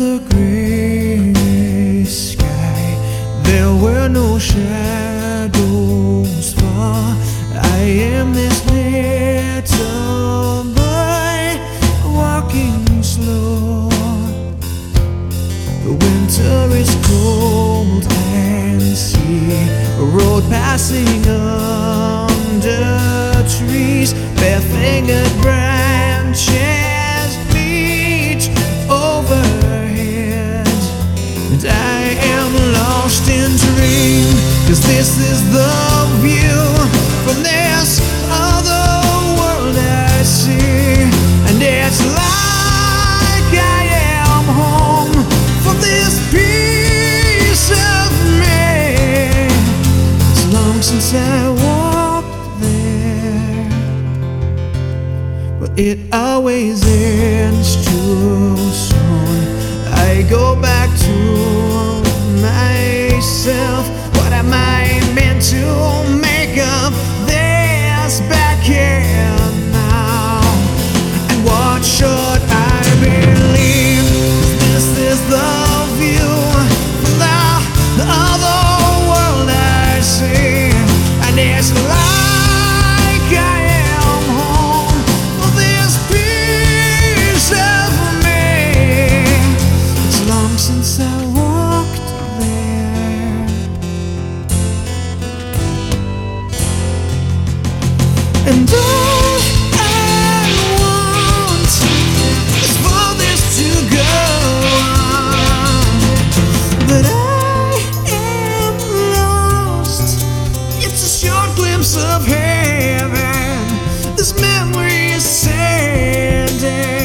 the gray sky, there were no shadows far. I am this little boy walking slow. The winter is cold and sea, a road passing under trees, bare-fingered branches meet overhead, and I am lost in dream, 'cause this is the view from this other world I see, and it's like I am home for this piece of me. It's long since I walked there, but it always ends too soon. I go back to myself. What am I meant to make of this back here now? And what should I believe? 'Cause this is the view from the other world I see, and it's like I am home for this piece of me. It's long since I walked there, and all I want is for this to go on. But I am lost. It's a short glimpse of heaven. This memory is sanded.